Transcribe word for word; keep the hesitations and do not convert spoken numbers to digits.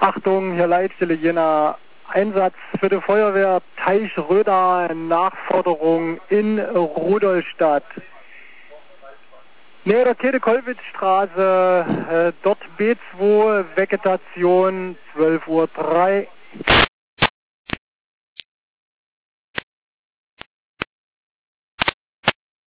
Achtung, hier Leitstelle Jena, Einsatz für die Feuerwehr Teichröder, Nachforderung in Rudolstadt. Nähe der Käthe-Kollwitz-Straße, äh, dort B zwei, Vegetation zwölf Uhr drei.